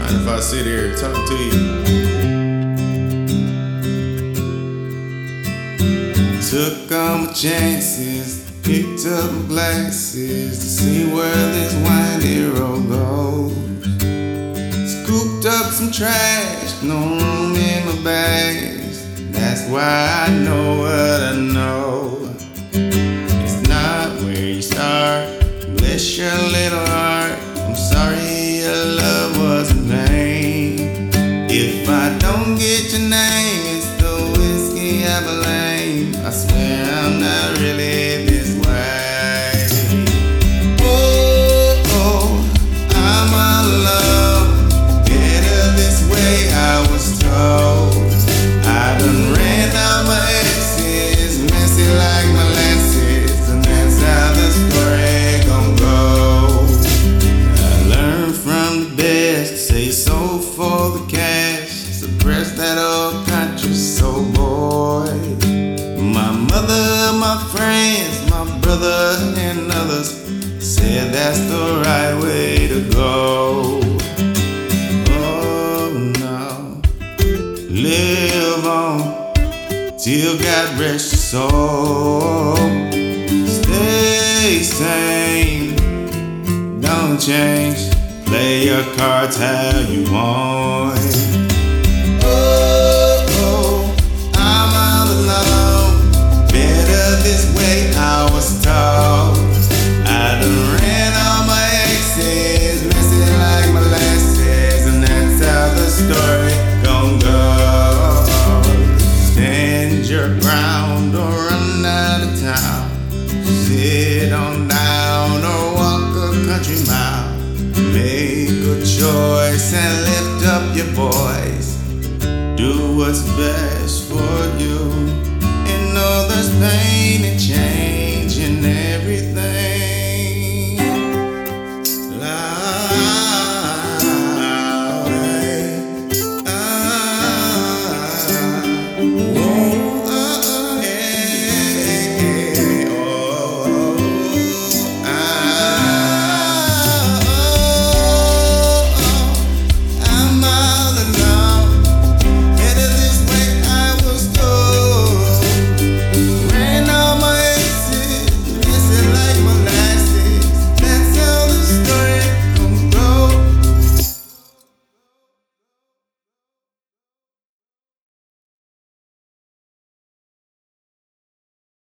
Mind if I sit here and talk to you? Took all my chances, picked up my glasses to see where this windy road goes. Scooped up some trash, no room in my bags. That's why I know what I know. It's not where you start, bless your little heart. I'm sorry your love was in vain. If I don't get your name, it's the whiskey avalanche. I swear I'm not really this way. Oh, I'm all alone. Better this way, I was told. I done ran out my exes, messy like molasses, and that's how the story gon' go. I learned from the best, say so for the cash, suppress that old country soul boy. My mother, my friends, my brother and others said that's the right way to go. Oh no, live on till God rest your soul. Stay sane, don't change, play your cards how you want. Oh, I'm all alone. Better this way, I was told. I done ran all my exes, messy like molasses, and that's how the story gon' go. Stand your ground or run out of town. Sit on down or walk a country mile. Make a choice and lift up your voice. Do what's best for you. And know there's pain and change.